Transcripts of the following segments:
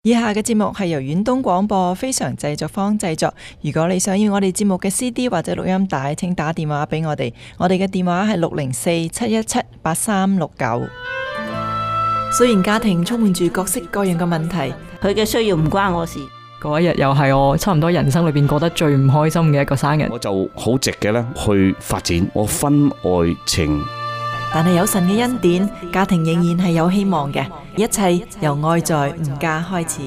以下嘅節目係由遠東廣播非常製作坊製作。如果你想要我哋節目嘅 CD 或者錄音帶，請打電話俾我哋。我哋嘅電話係604-717-8369。雖然家庭充滿住各式各樣嘅問題， 佢嘅需要唔關我事。 嗰一日又係我差唔多人生裏邊過得最唔開心嘅一個生日。 我就好直嘅咧去發展我婚外情。 但係有神嘅恩典，家庭仍然係有希望嘅。一切由愛在吾家開始。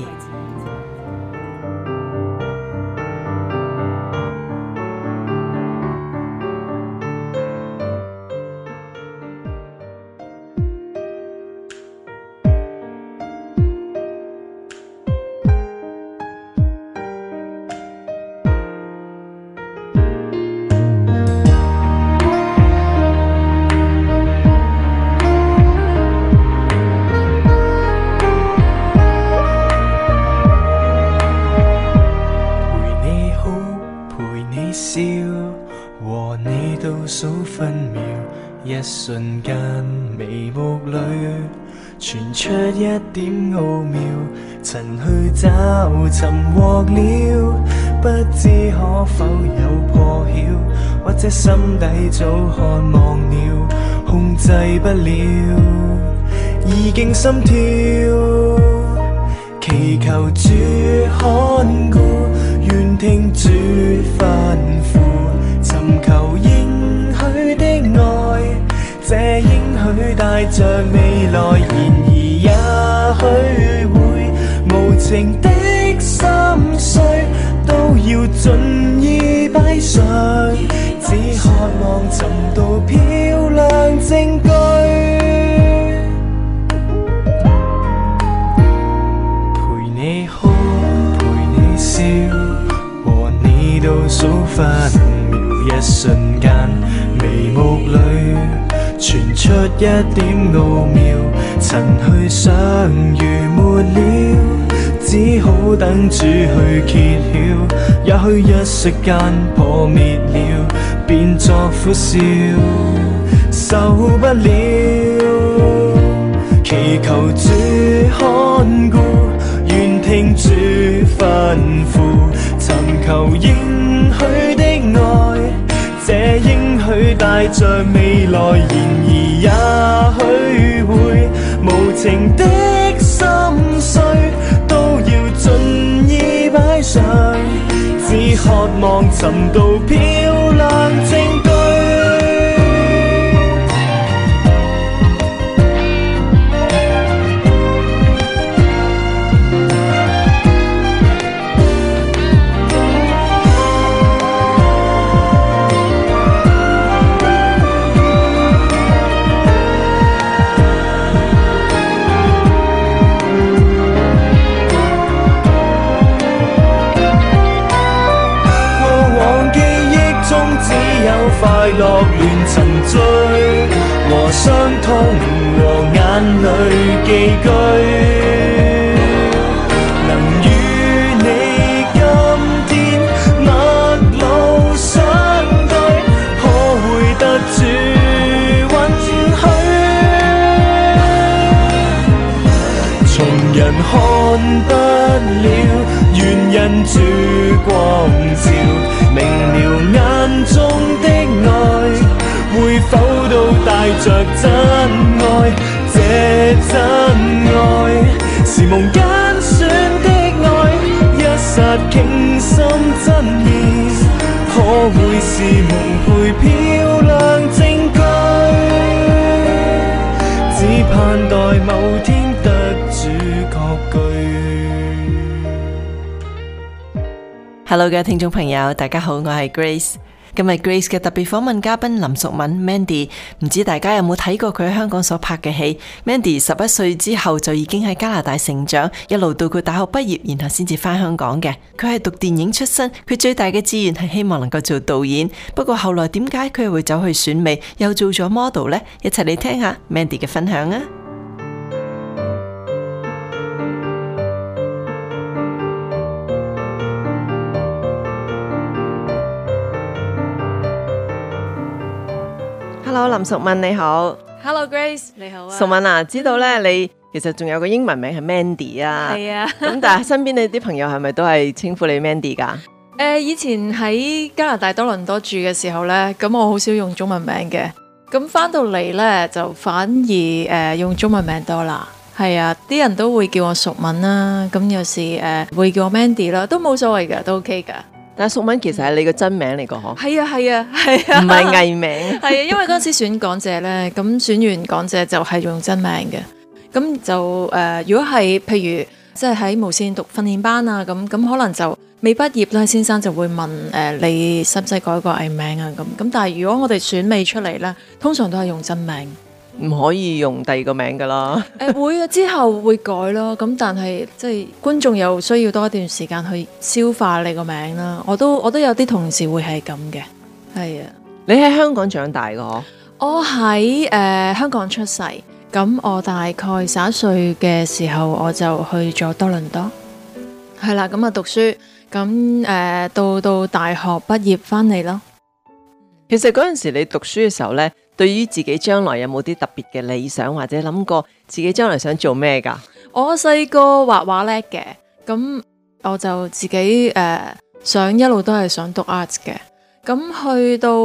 和你倒數分秒，一瞬間眉目裏傳出一點奧妙，曾去找尋獲了，不知可否有破曉，或者心底早渴望了，控制不了，已經心跳，祈求主看顧，願聽主吩咐，尋求應許的愛，這應許帶着未來，然而也許會無情的心碎，都要盡意擺上，只渴望尋到漂亮證據，陪你哭，陪你笑，和你倒數分秒，一瞬間眉目裏傳出一點奧妙，曾去想如沒了，只好等主去揭曉，也許一息間破滅了，變作苦笑，受不了，祈求主看顧，願聽主吩咐，尋求應許的愛，這應許帶着未來，然而也許會無情的心碎，都要盡意擺上，只渴望尋到漂亮證據。快樂亂沉醉，和傷痛和眼淚寄居，能與你今天陌路相對，可會得主允許，從人看不了，願因主光照，明了眼中的愛，會否都帶着真愛？這真愛是夢揀選的愛，一剎傾心真意，可會是蒙配漂亮證據？只盼待某天得主確據。 Hello 嘅聽眾朋友，大家好，我係 Grace。今日 Grace 嘅特別訪問嘉賓林淑敏 Mandy， 唔知大家有冇睇過佢喺香港所拍嘅戲？ Mandy 11歲之後就已經喺加拿大成長，一路到佢大學畢業，然後先至返香港嘅。佢係讀電影出身，佢最大嘅志願係希望能夠做導演。不過後來點解佢會走去選美，又做咗 model 呢？一齊嚟聽下 Mandy 嘅分享啊！Hello 林淑敏你好。 Hello Grace 你好啊。 淑敏啊，知道咧你其實仲有個英文名係 Mandy 啊。 係啊。 咁但係身邊你啲朋友係咪都係稱呼你 Mandy 㗎？ 以前喺加拿大多倫多住嘅時候呢，咁我好少用中文名嘅。咁翻到嚟呢，就反而用中文名多啦。係啊，啲人都會叫我淑敏啦，咁有時會叫我 Mandy 啦，都冇所謂㗎，都 OK 㗎。 但係淑敏其實係你個真名嚟個嗬？ 係啊係啊係啊， 唔係藝名。 係啊，因為嗰陣時選港姐呢，咁選完港姐就係用真名嘅。咁就如果係譬如即係喺無線讀訓練班啊，咁可能就未畢業咧，先生就會問你使唔使改個藝名啊？咁但係如果我哋選美出嚟呢，通常都係用真名， 唔可以用第二個名㗎啦。 會啊，之後會改咯。咁但係即係觀眾又需要多一段時間去消化你個名啦。我都有啲同事會係咁嘅，係啊。 你喺香港長大㗎嗬？ 我喺香港出世，咁我大概11歲嘅時候我就去咗多倫多，係啦，咁啊讀書。咁到大學畢業翻嚟咯。 其實嗰陣時你讀書嘅時候呢，對於自己將來有冇啲特別嘅理想，或者諗過自己將來想做咩㗎？ 我細個畫畫叻嘅，咁我就自己想一路都係想讀 arts 嘅。咁去到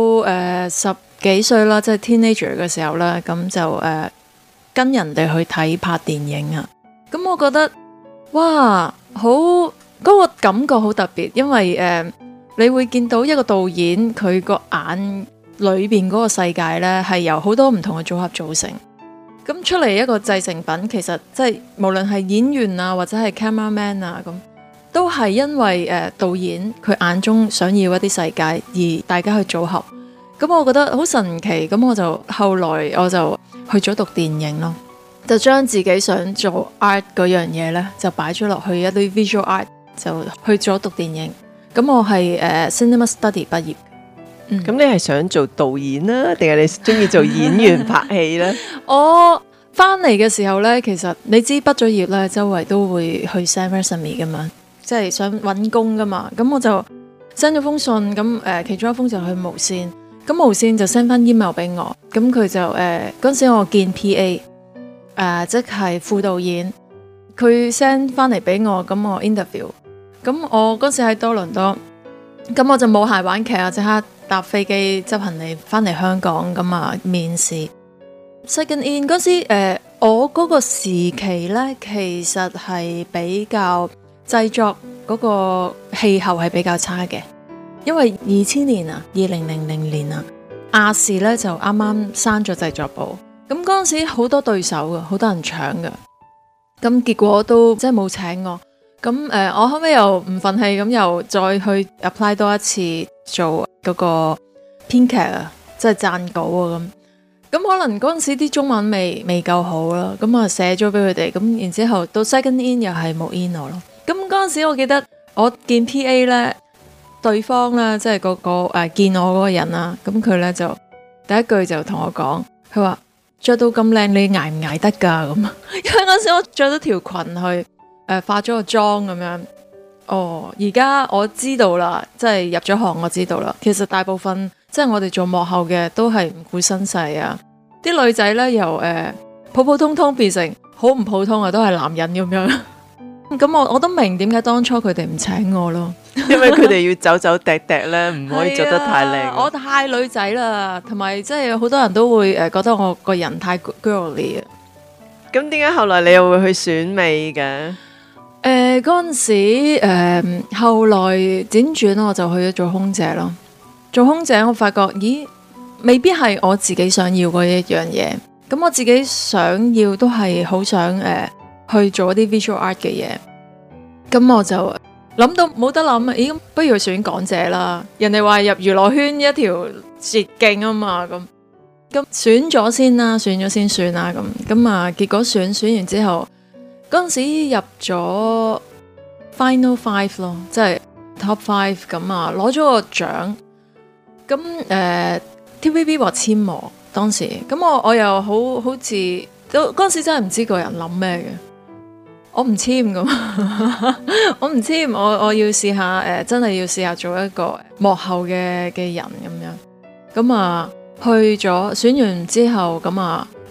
10幾歲啦，即係 teenager 嘅時候啦，咁就跟人哋去睇拍電影啊。咁我覺得哇，好〜嗰個感覺好特別，因為你會見到一個導演佢個眼裏邊嗰個世界呢，係由好多唔同嘅組合組成，咁出嚟一個製成品，其實即係無論係演員啊，或者係 cameraman 啊，咁都係因為導演佢眼中想要一啲世界，而大家去組合。咁我覺得好神奇，咁後來我就去咗讀電影咯，就將自己想做 art 嗰樣嘢呢，就擺咗落去一啲 visual art。就去咗讀電影，咁我係cinema study 畢業。 咁你係想做導演啦，定係你中意做演員拍戲呢？ 我翻嚟嘅時候呢，其實你知畢咗業呢，周圍都會去 send resume 噶嘛，即係想揾工噶嘛。咁我就 send 咗封信，咁其中一封就去無線，咁無線就 send 翻 email 俾我，咁佢就嗰陣時我見 PA，即係副導演，佢 send 翻嚟俾我，咁我 interview。咁我嗰時喺多倫多，咁我就冇鞋玩劇啊，即刻搭飛機執行李翻嚟香港，咁啊面試。Second in 嗰時，我嗰個時期呢，其實係比較製作嗰個氣候係比較差嘅，因為2000年啊，2000年啊，亞視呢就啱啱閂咗製作部，咁嗰陣時好多對手嘅，好多人搶嘅，咁結果都即係冇請我。咁我後尾又唔忿氣，咁又再去 apply 多一次做嗰個編劇啊，即係撰稿啊咁可能嗰陣時啲中文未夠好啦，咁啊寫咗俾佢哋，咁然之後到 second in 又係冇 in 我咯。咁嗰陣時我記得我見 PA 咧，對方咧即係嗰個見我嗰個人啦，咁佢咧就第一句就同我講，佢話着到咁靚，你捱唔捱得㗎咁？因為嗰陣時我着咗條裙去。化咗個妝咁樣，而家我知道啦，即係入咗行我知道啦。其實大部分即係我哋做幕後嘅都係唔顧身世啊。啲女仔呢，由普普通通變成好唔普通啊，都係男人咁樣。咁我都明點解當初佢哋唔請我咯， 因為佢哋要走走趯趯咧，唔可以做得太靚。 我太女仔啦，同埋即係好多人都會覺得我個人太 girly 啊。 咁點解後來你又會去選美嘅？ 嗰陣時，後來輾轉我就去咗做空姐咯。做空姐我發覺，咦，未必係我自己想要嗰一樣嘢。咁我自己想要都係好想去做一啲 visual art 嘅嘢。咁我就諗到冇得諗，咦，不如去選港姐啦。人哋話入娛樂圈一條捷徑啊嘛，咁選咗先啦，選咗先算啦。咁啊，結果選完之後。嗰陣時入咗 Final 5咯，即係 Top 5咁啊，攞咗個獎。咁TVB 話簽我當時，咁我又好似都嗰陣時真係唔知個人諗咩嘅，我唔簽咁，我唔簽，我要試下真係要試下做一個幕後嘅人咁樣。咁啊去咗選完之後，咁啊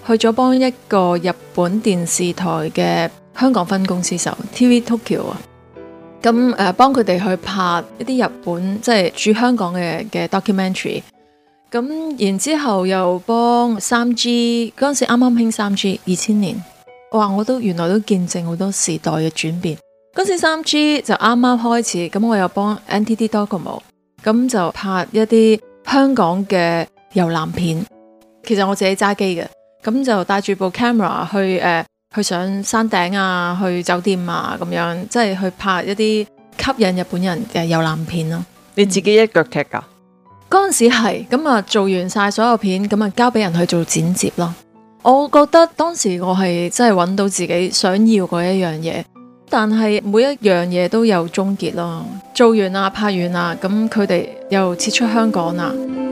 去咗幫一個日本電視台嘅香港分公司手 TV Tokyo 啊。咁幫佢哋去拍一啲日本即係駐香港嘅 documentary。咁然之後又幫 3G 嗰陣時啱啱興 3G 2000年，哇！我都原來都見證好多時代嘅轉變。嗰時 3G 就啱啱開始，咁我又幫 NTT Docomo， 咁就拍一啲香港嘅遊覽片。其實我自己揸機嘅，咁就帶住部 camera 去上山頂啊，去酒店啊咁樣，即係去拍一啲吸引日本人嘅遊覽片咯。 你自己一腳踢㗎？ 嗰陣時係咁啊，做完晒所有片，咁啊交俾人去做剪接咯。我覺得當時我係真係揾到自己想要嗰一樣嘢，但係每一樣嘢都有終結咯。做完啊，拍完啊，咁佢哋又撤出香港啦。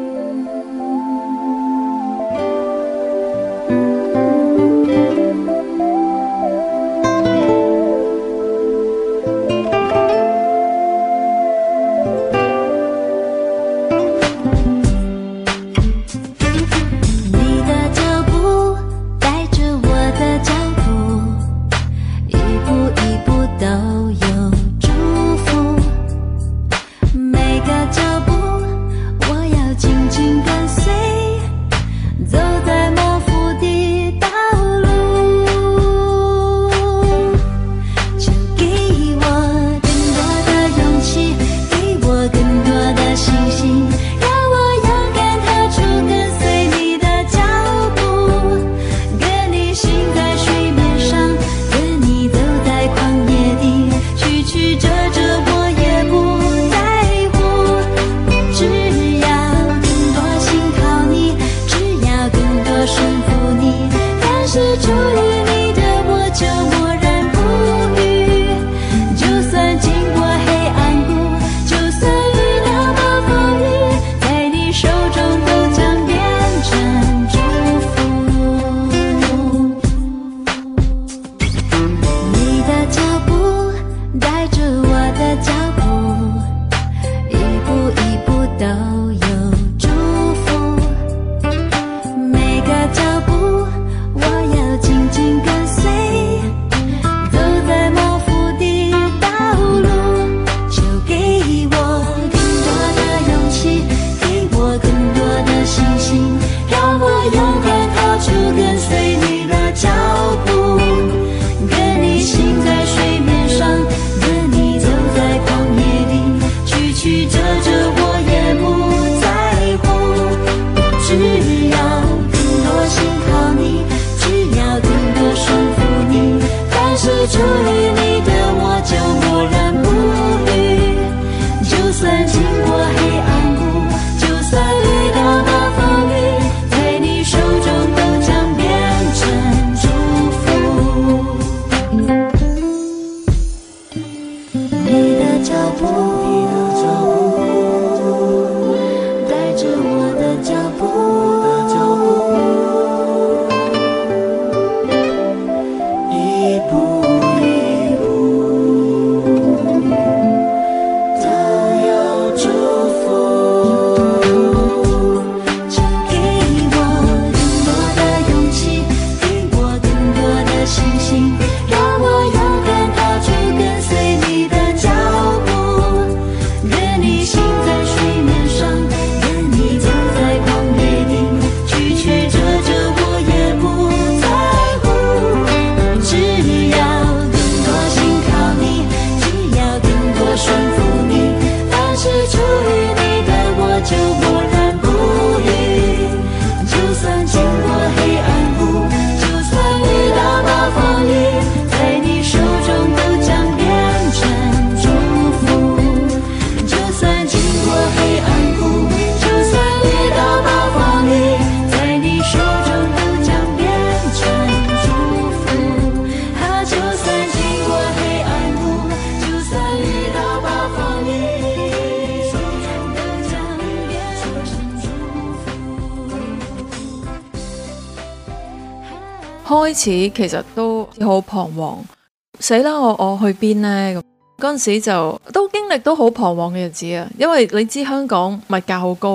開始其實都好彷徨，死啦！我去邊呢？咁嗰陣時就都經歷都好彷徨嘅日子啊，因為你知香港物價好高，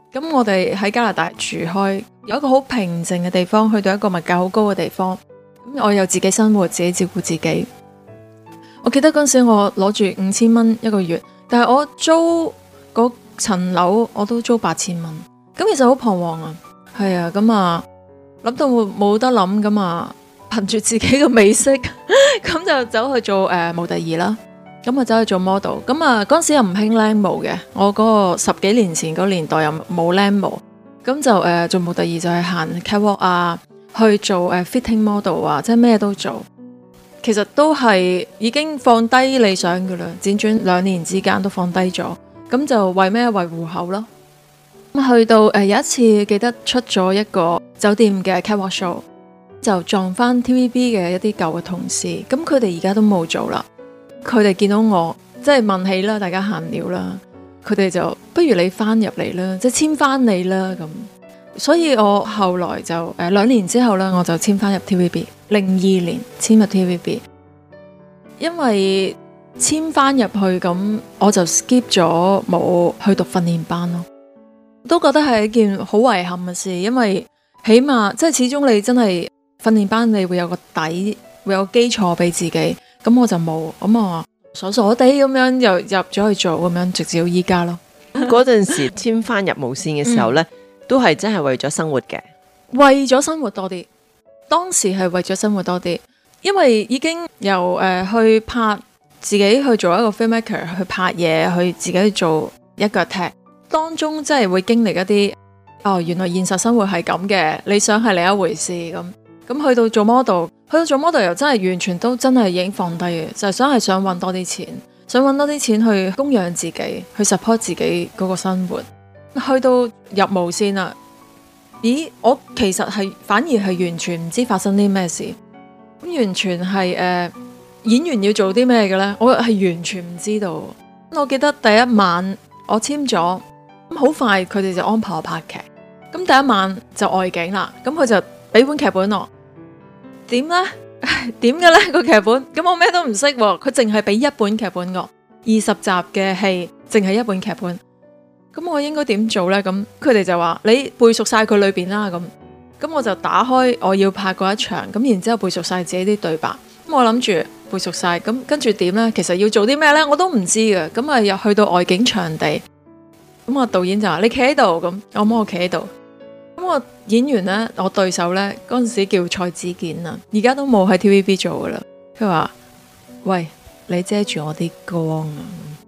咁我哋喺加拿大住開，有一個好平靜嘅地方，去到一個物價好高嘅地方。咁我又自己生活，自己照顧自己。我記得嗰陣時我攞住5000蚊一個月，但係我租嗰層樓我都租8000蚊。咁其實好彷徨啊，係啊，咁啊諗到冇得諗，咁啊憑住自己嘅美色，咁就走去做模特兒啦。咁啊走去做 model， 咁啊嗰陣時又唔興靚模嘅，我嗰個10幾年前嗰年代又冇靚模，咁就做模特兒就係行 catwalk 啊，去做fitting model 啊，即係咩都做。其實都係已經放低理想噶啦，輾轉2年之間都放低咗，咁就為咩？為戶口咯。咁去到有一次記得出咗一個酒店嘅 catwalk show， 就撞翻 TVB 嘅一啲舊嘅同事，咁佢哋而家都冇做啦。佢哋見到我，即係問起啦，大家閒聊啦，佢哋就不如你翻入嚟啦，即係簽翻你啦咁。所以我後來就2年之後啦，我就簽翻入 TVB， 02年簽入 TVB， 因為簽翻入去咁，我就 skip 咗冇去讀訓練班咯，都覺得係一件好遺憾嘅事，因為起碼即係始終你真係訓練班，你會有個底，會有基礎俾自己。咁我就冇，咁我傻傻地咁樣又入咗去做，咁樣直至到依家咯。 嗰陣時簽翻入無線嘅時候呢，都係真係為咗生活嘅， 為咗生活多啲。當時係為咗生活多啲，因為已經由去拍自己去做一個 filmmaker， 去拍嘢，去自己去做一腳踢，當中真係會經歷一啲原來現實生活係咁嘅，理想係另一回事咁。咁去到做 model 又真係完全都真係已經放低嘅，就係想揾多啲錢，想揾多啲錢去供養自己，去 support 自己嗰個生活。去到入無線啦，咦？我其實係反而係完全唔知發生啲咩事，咁完全係演員要做啲咩嘅呢？我係完全唔知道。我記得第一晚我簽咗，咁好快佢哋就安排我拍劇，咁第一晚就外景啦，咁佢就俾本劇本我。點呢？點嘅呢個劇本？咁我咩都唔識，佢淨係俾一本劇本我，20集嘅戲，淨係一本劇本。咁我應該點做呢？咁佢哋就話你背熟晒佢裏邊啦。咁我就打開我要拍嗰一場，咁然之後背熟晒自己啲對白。咁我諗住背熟晒，咁跟住點呢？其實要做啲咩呢？我都唔知嘅。咁啊又去到外景場地，咁我導演就話你企喺度，咁我摸我企喺度。咁我演員呢，我對手呢，嗰陣時叫蔡子健啊，而家都冇喺 TVB 做噶啦。佢話：喂，你遮住我啲光啊！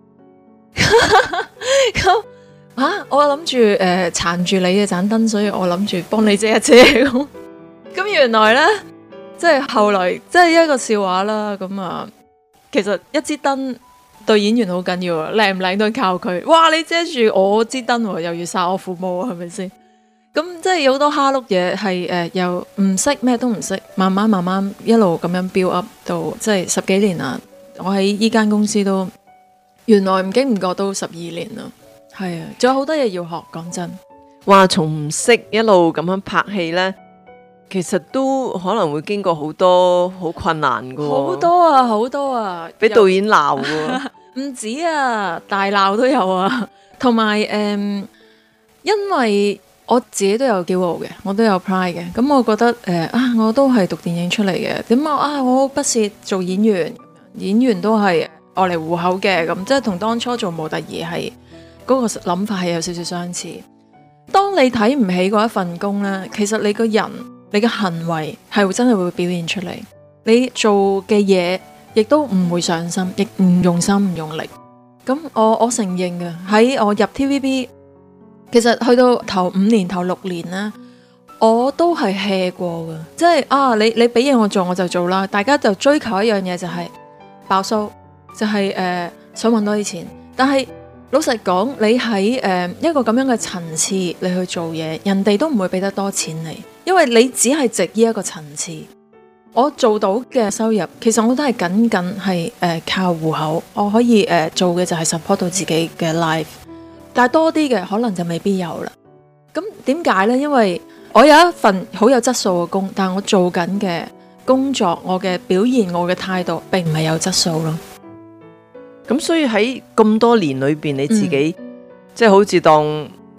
咁我諗住撐住你嘅盞燈，所以我諗住幫你遮一遮咁。咁原來呢，即係後來即係一個笑話啦。咁啊，其實一支燈對演員好緊要啊，靚唔靚都靠佢。哇，你遮住我支燈，又要殺我父母，係咪先？咁即係有好多蝦碌嘢係又唔識咩都唔識，慢慢一路咁樣 build up 到即係10幾年啦。我喺依間公司都原來唔經唔覺都12年啦，係啊，仲有好多嘢要學。講真， 話從唔識一路咁樣拍戲呢，其實都可能會經過好多好困難噶，好多啊，俾導演鬧噶， 唔止啊，大鬧都有啊，同埋因為我自己都有驕傲嘅，我都有 pride 嘅。咁我覺得我都係讀電影出嚟嘅，點我不屑做演員，演員都係我嚟糊口嘅，咁即係同當初做模特兒係嗰個諗法係有少少相似。當你睇唔起嗰一份工呢，其實你個人你嘅行為係真係會表現出嚟，你做嘅嘢亦都唔會上心，亦唔用心唔用力。咁我承認嘅，喺我入 TVB。其實去到頭5年頭6年呢，我都係 hea 過嘅，即係你俾嘢我做我就做啦。大家就追求一樣嘢就係爆數，就係想搵多啲錢。但係老實講，你喺一個咁樣嘅層次你去做嘢，人哋都唔會俾得多錢你，因為你只係值呢一個層次。我做到嘅收入，其實我都係僅係靠戶口，我可以做嘅就係 support 到自己嘅 life。但係多啲嘅可能就未必有啦。咁點解呢？因為我有一份好有質素嘅工，但係我做緊嘅工作，我嘅表現，我嘅態度，並唔係有質素咯。 咁所以喺咁多年裏邊，你自己即係好似當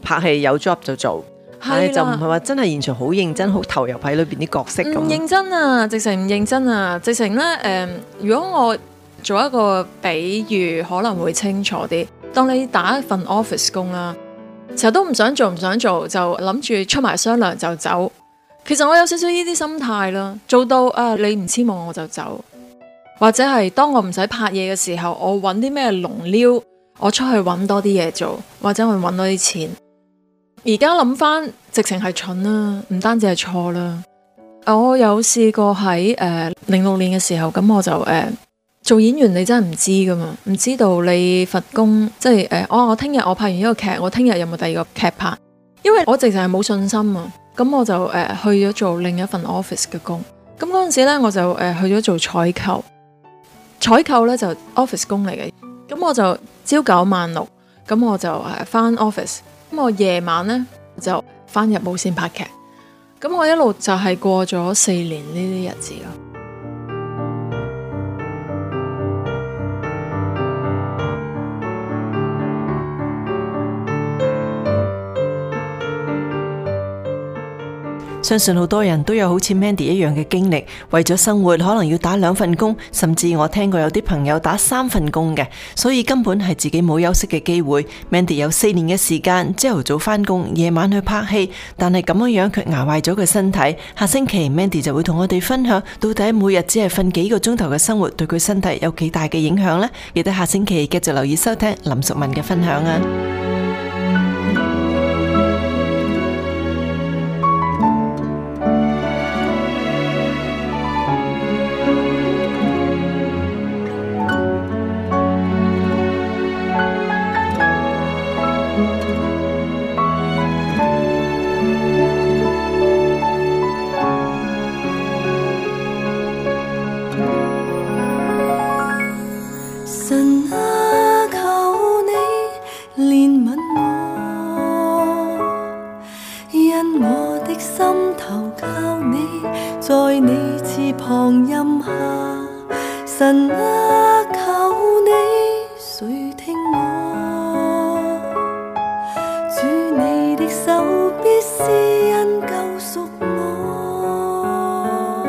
拍戲有 job 就做，但係就唔係話真係現場好認真、好投入喺裏邊啲角色咁。 唔認真啊，直情唔認真啊，直情咧如果我做一個比喻，可能會清楚啲。當你打一份 office 工啦，成日都唔想做，就諗住出埋雙糧就走。其實我有少少呢啲心態啦，做到你唔簽我就走，或者係當我唔使拍嘢嘅時候，我揾啲咩龍撩，我出去揾多啲嘢做，或者我揾多啲錢。而家諗翻，直情係蠢啦，唔單止係錯啦。我有試過喺06年嘅時候，咁我就做演員，你真係唔知噶嘛，唔知道你份工即係我聽日我拍完呢個劇，我聽日有冇第二個劇拍？因為我直情係冇信心啊。咁我就去咗做另一份 office 嘅工。咁嗰陣時咧，我就去咗做採購。採購咧就 office 工嚟嘅。咁我就朝9晚6，咁我就翻 office。咁我夜晚咧就翻入無線拍劇。咁我一路就係過咗4年呢啲日子咯。 相信好多人都有好似 Mandy 一樣嘅經歷，為咗生活可能要打2份工，甚至我聽過有啲朋友打3份工嘅，所以根本係自己冇休息嘅機會。Mandy 有4年嘅時間，朝頭早返工，夜晚去拍戲，但係咁樣卻捱壞咗佢身體。下星期 Mandy 就會同我哋分享，到底每日只係瞓幾個鐘頭嘅生活對佢身體有幾大嘅影響呢？亦都下星期繼續留意收聽林淑敏嘅分享啊！ 神啊，求你垂聽我，主你的手必施恩救贖我，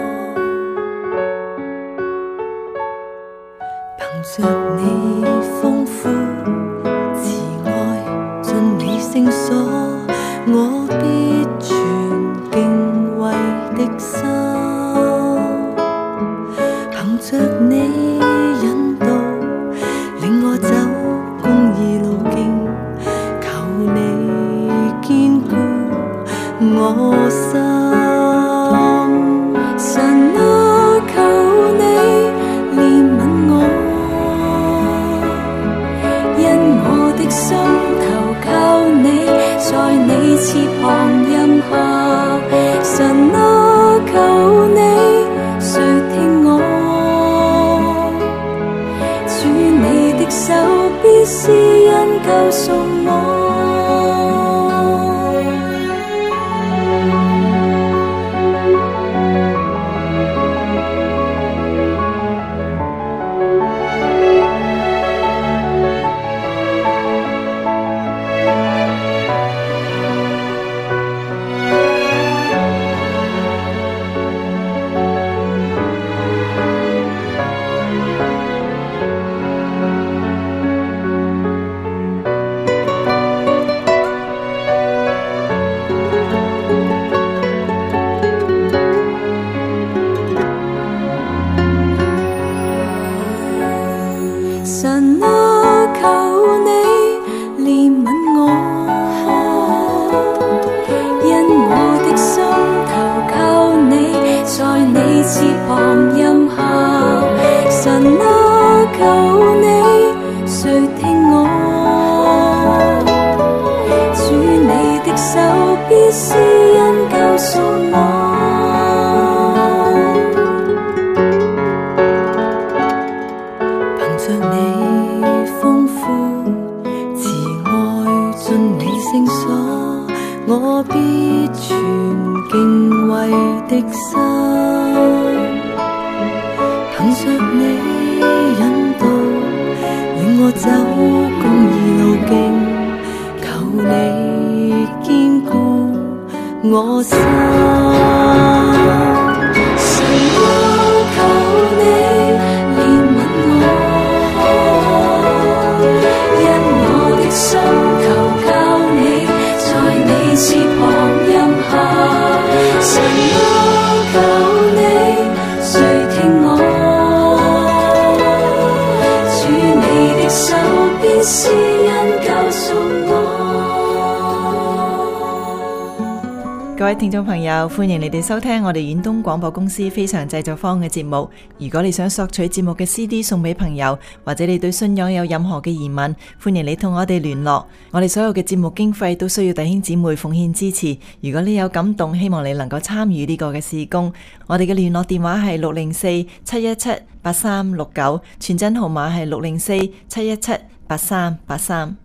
憑着你豐富慈愛進你聖所，我必存敬畏的心。着你引導，令我走公義路徑，求你堅固我心。神啊，求你憐憫我，因我的心投靠你，在你翅膀蔭下。神啊，求你垂聽我，手必施恩救贖我。 我心。神啊，求你憐憫我，因我的心求靠你，在你翅膀蔭下。神啊，求你垂聽我，主你的手邊施恩救贖我。 各位聽眾朋友，歡迎你哋收聽我哋遠東廣播公司非常製作坊嘅節目。如果你想索取節目嘅 CD 送俾朋友，或者你對信仰有任何嘅疑問，歡迎你同我哋聯絡。我哋所有嘅節目經費都需要弟兄姊妹奉獻支持。如果你有感動，希望你能夠參與呢個嘅事工。我哋嘅聯絡電話係604-717-8369，傳真號碼係604-717-8383。